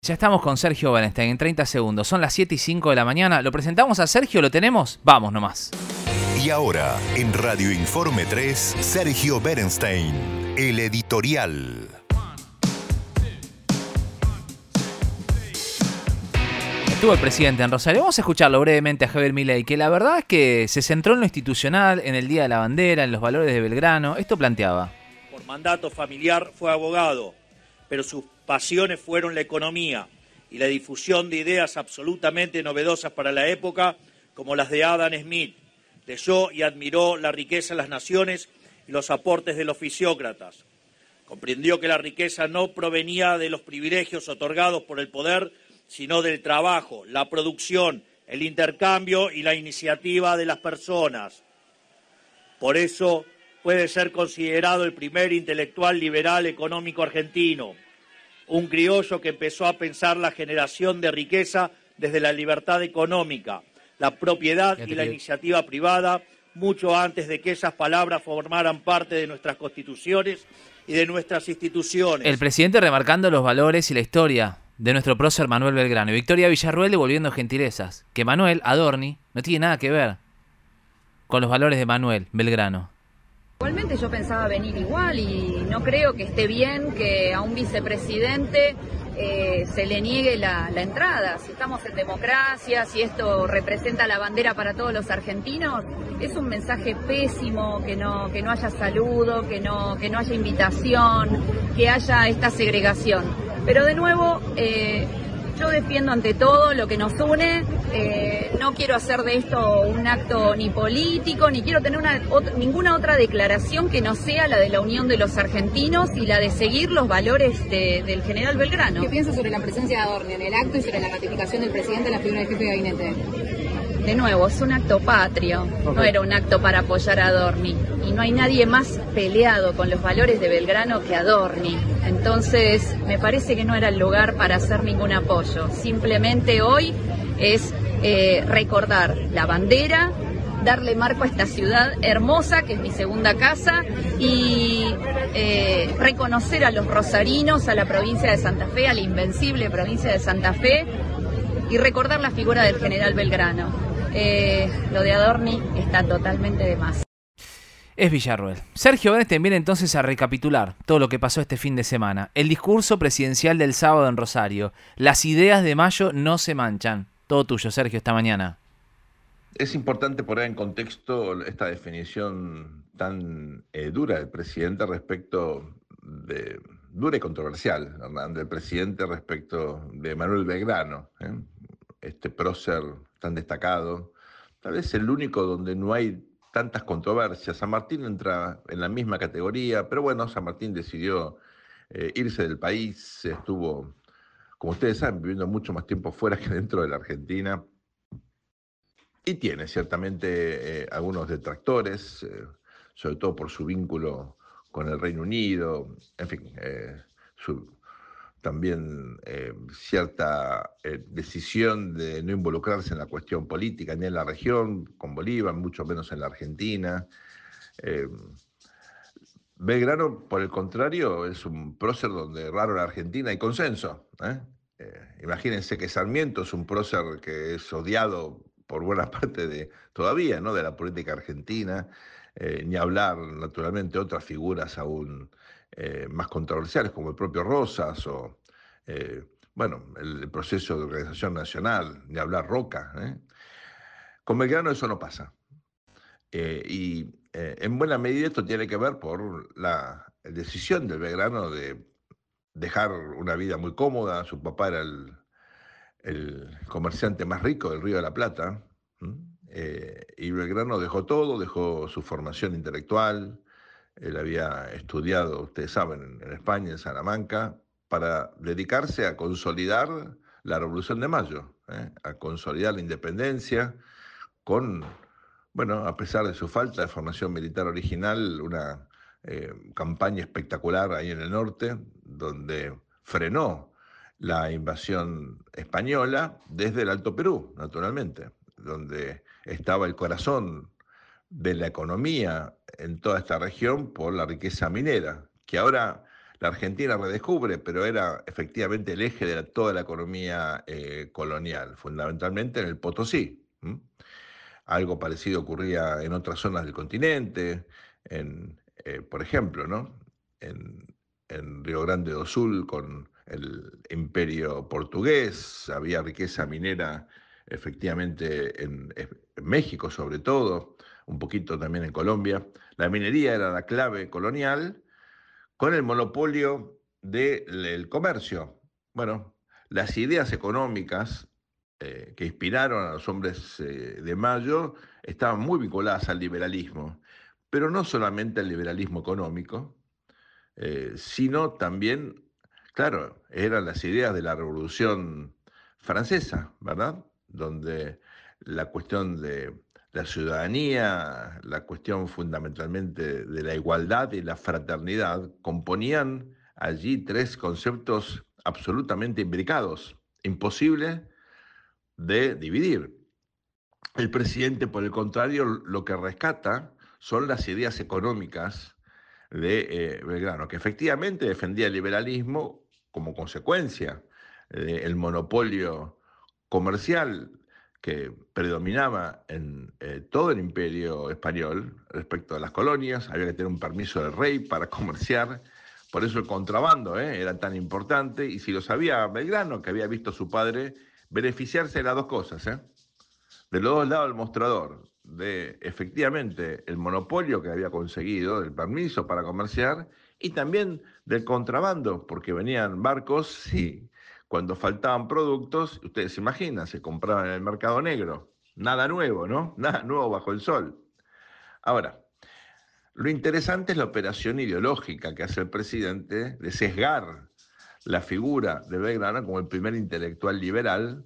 Ya estamos con Sergio Bernstein en 30 segundos. Son las 7:05 de la mañana. ¿Lo presentamos a Sergio? ¿Lo tenemos? Vamos nomás. Y ahora, en Radio Informe 3, Sergio Bernstein, el editorial. Estuvo el presidente en Rosario. Vamos a escucharlo brevemente a Javier Milei, que la verdad es que se centró en lo institucional, en el Día de la Bandera, en los valores de Belgrano. Esto planteaba. Por mandato familiar fue abogado, pero sus pasiones fueron la economía y la difusión de ideas absolutamente novedosas para la época, como las de Adam Smith. Leyó y admiró la riqueza de las naciones y los aportes de los fisiócratas. Comprendió que la riqueza no provenía de los privilegios otorgados por el poder, sino del trabajo, la producción, el intercambio y la iniciativa de las personas. Por eso puede ser considerado el primer intelectual liberal económico argentino, un criollo que empezó a pensar la generación de riqueza desde la libertad económica, la propiedad y la iniciativa privada, mucho antes de que esas palabras formaran parte de nuestras constituciones y de nuestras instituciones. El presidente remarcando los valores y la historia de nuestro prócer Manuel Belgrano. Y Victoria Villarruel devolviendo gentilezas. Que Manuel Adorni no tiene nada que ver con los valores de Manuel Belgrano. Igualmente yo pensaba venir igual y no creo que esté bien que a un vicepresidente se le niegue la entrada. Si estamos en democracia, si esto representa la bandera para todos los argentinos, es un mensaje pésimo que no haya saludo, que no haya invitación, que haya esta segregación. Pero de nuevo, yo defiendo ante todo lo que nos une. No quiero hacer de esto un acto ni político, ni quiero tener ninguna otra declaración que no sea la de la unión de los argentinos y la de seguir los valores del general Belgrano. ¿Qué piensa sobre la presencia de Adorni en el acto y sobre la ratificación del presidente en la figura del jefe de gabinete? De nuevo, es un acto patrio, no era un acto para apoyar a Adorni. Y no hay nadie más peleado con los valores de Belgrano que Adorni. Entonces, me parece que no era el lugar para hacer ningún apoyo. Simplemente hoy es recordar la bandera, darle marco a esta ciudad hermosa, que es mi segunda casa, y reconocer a los rosarinos, a la provincia de Santa Fe, a la invencible provincia de Santa Fe, y recordar la figura del general Belgrano. Lo de Adorni está totalmente de más. Es Villarruel. Sergio Bernstein viene entonces a recapitular todo lo que pasó este fin de semana. El discurso presidencial del sábado en Rosario. Las ideas de mayo no se manchan. Todo tuyo, Sergio, esta mañana. Es importante poner en contexto esta definición tan dura del presidente dura y controversial, ¿verdad?, del presidente respecto de Manuel Belgrano, este prócer tan destacado, tal vez el único donde no hay tantas controversias. San Martín entra en la misma categoría, pero bueno, San Martín decidió irse del país, estuvo, como ustedes saben, viviendo mucho más tiempo fuera que dentro de la Argentina, y tiene ciertamente algunos detractores, sobre todo por su vínculo con el Reino Unido, en fin, también cierta decisión de no involucrarse en la cuestión política, ni en la región, con Bolívar, mucho menos en la Argentina. Belgrano, por el contrario, es un prócer donde raro en la Argentina hay consenso. Imagínense que Sarmiento es un prócer que es odiado por buena parte todavía, ¿no?, de la política argentina, ni hablar, naturalmente, otras figuras aún más controversiales, como el propio Rosas, o el proceso de organización nacional, ni hablar Roca. Con Belgrano eso no pasa. En buena medida esto tiene que ver por la decisión del Belgrano de dejar una vida muy cómoda. Su papá era el comerciante más rico del Río de la Plata, y Belgrano dejó todo, dejó su formación intelectual. Él había estudiado, ustedes saben, en España, en Salamanca, para dedicarse a consolidar la Revolución de Mayo, a consolidar la independencia con, a pesar de su falta de formación militar original, una campaña espectacular ahí en el norte, donde frenó la invasión española desde el Alto Perú, naturalmente, donde estaba el corazón de la economía en toda esta región por la riqueza minera, que ahora la Argentina redescubre, pero era efectivamente el eje de toda la economía colonial, fundamentalmente en el Potosí. Algo parecido ocurría en otras zonas del continente, por ejemplo, ¿no? En Río Grande do Sul con el imperio portugués, había riqueza minera efectivamente en México sobre todo, un poquito también en Colombia. La minería era la clave colonial con el monopolio del comercio. Bueno, las ideas económicas que inspiraron a los hombres de Mayo estaban muy vinculadas al liberalismo, pero no solamente al liberalismo económico, sino también, claro, eran las ideas de la Revolución Francesa, ¿verdad? Donde la cuestión de la ciudadanía, la cuestión fundamentalmente de la igualdad y la fraternidad, componían allí tres conceptos absolutamente imbricados, imposible de dividir. El presidente, por el contrario, lo que rescata son las ideas económicas de Belgrano, que efectivamente defendía el liberalismo como consecuencia del monopolio comercial que predominaba en todo el imperio español respecto a las colonias. Había que tener un permiso del rey para comerciar, por eso el contrabando era tan importante, y si lo sabía Belgrano, que había visto a su padre beneficiarse de las dos cosas, de los dos lados del mostrador, de efectivamente el monopolio que había conseguido, del permiso para comerciar, y también del contrabando, porque venían barcos y cuando faltaban productos, ustedes se imaginan, se compraban en el mercado negro. Nada nuevo, ¿no? Nada nuevo bajo el sol. Ahora, lo interesante es la operación ideológica que hace el presidente de sesgar la figura de Belgrano como el primer intelectual liberal,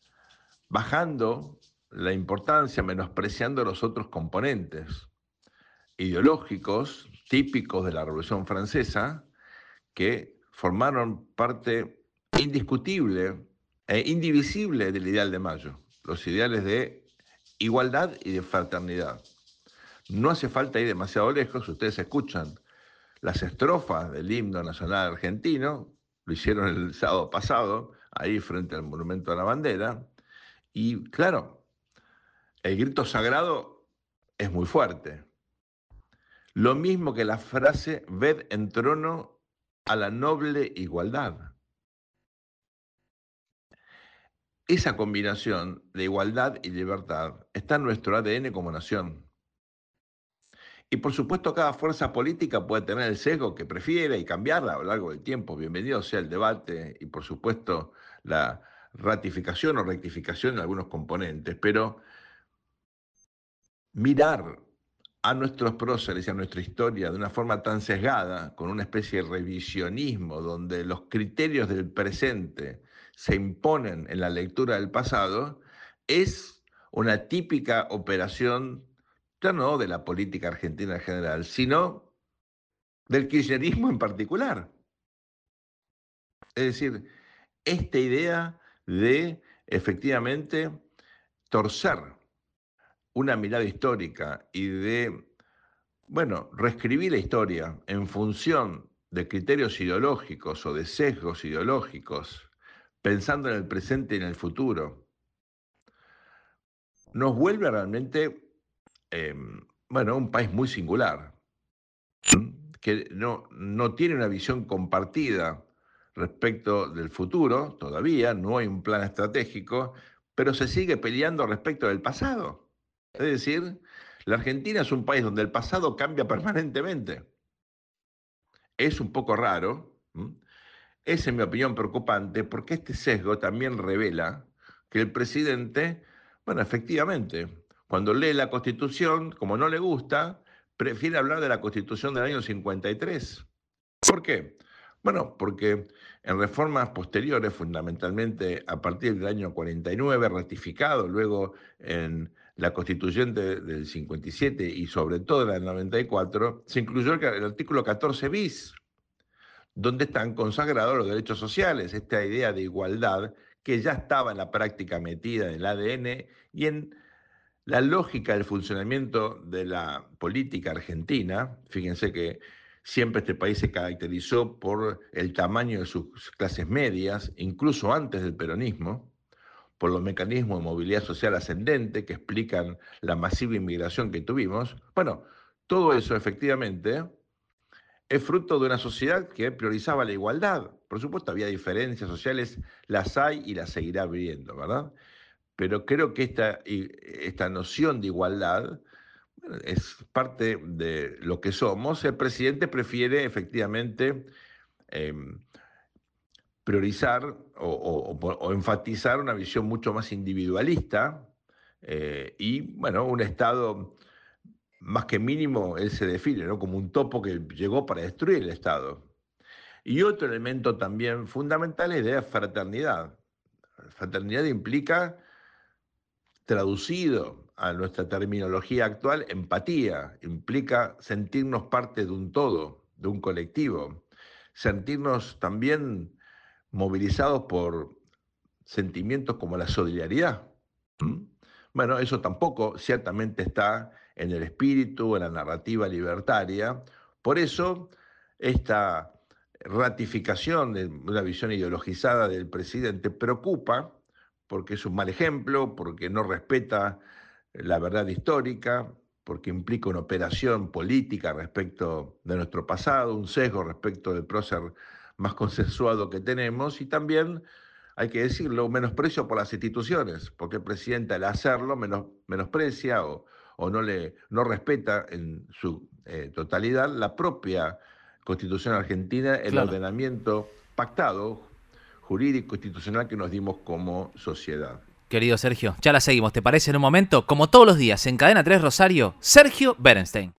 bajando la importancia, menospreciando los otros componentes ideológicos típicos de la Revolución Francesa que formaron parte indiscutible e indivisible del ideal de Mayo, los ideales de igualdad y de fraternidad. No hace falta ir demasiado lejos, ustedes escuchan las estrofas del himno nacional argentino, lo hicieron el sábado pasado, ahí frente al Monumento a la Bandera, y claro, el grito sagrado es muy fuerte. Lo mismo que la frase, ved en trono a la noble igualdad. Esa combinación de igualdad y libertad está en nuestro ADN como nación. Y por supuesto cada fuerza política puede tener el sesgo que prefiera y cambiarla a lo largo del tiempo. Bienvenido sea el debate y por supuesto la ratificación o rectificación de algunos componentes, pero mirar a nuestros próceres y a nuestra historia de una forma tan sesgada, con una especie de revisionismo, donde los criterios del presente se imponen en la lectura del pasado, es una típica operación, ya no de la política argentina en general, sino del kirchnerismo en particular. Es decir, esta idea de efectivamente torcer una mirada histórica y de, bueno, reescribir la historia en función de criterios ideológicos o de sesgos ideológicos, pensando en el presente y en el futuro, nos vuelve realmente, bueno, un país muy singular, que no tiene una visión compartida respecto del futuro, todavía no hay un plan estratégico, pero se sigue peleando respecto del pasado. Es decir, la Argentina es un país donde el pasado cambia permanentemente. Es un poco raro, es en mi opinión preocupante, porque este sesgo también revela que el presidente, bueno, efectivamente, cuando lee la Constitución, como no le gusta, prefiere hablar de la Constitución del año 53. ¿Por qué? Bueno, porque en reformas posteriores, fundamentalmente a partir del año 49, ratificado luego en la Constituyente del 57 y sobre todo en la del 94, se incluyó el artículo 14 bis, donde están consagrados los derechos sociales, esta idea de igualdad que ya estaba en la práctica metida en el ADN y en la lógica del funcionamiento de la política argentina. Fíjense que Siempre este país se caracterizó por el tamaño de sus clases medias, incluso antes del peronismo, por los mecanismos de movilidad social ascendente que explican la masiva inmigración que tuvimos. Bueno, todo eso efectivamente es fruto de una sociedad que priorizaba la igualdad. Por supuesto, había diferencias sociales, las hay y las seguirá habiendo, ¿verdad? Pero creo que esta noción de igualdad es parte de lo que somos. El presidente prefiere efectivamente eh, priorizar o enfatizar una visión mucho más individualista y, bueno, un Estado más que mínimo, él se define, ¿no?, como un topo que llegó para destruir el Estado. Y otro elemento también fundamental es la fraternidad. Fraternidad implica, traducido a nuestra terminología actual, empatía, implica sentirnos parte de un todo, de un colectivo, sentirnos también movilizados por sentimientos como la solidaridad. ¿Mm? Bueno, eso tampoco ciertamente está en el espíritu, en la narrativa libertaria. Por eso, esta ratificación de una visión ideologizada del presidente preocupa, porque es un mal ejemplo, porque no respeta la verdad histórica, porque implica una operación política respecto de nuestro pasado, un sesgo respecto del prócer más consensuado que tenemos, y también, hay que decirlo, un menosprecio por las instituciones, porque el presidente al hacerlo menosprecia o no respeta en su totalidad la propia Constitución argentina, el Claro. ordenamiento pactado, jurídico, institucional que nos dimos como sociedad. Querido Sergio, ya la seguimos, ¿te parece? En un momento, como todos los días, en Cadena 3 Rosario, Sergio Berenstein.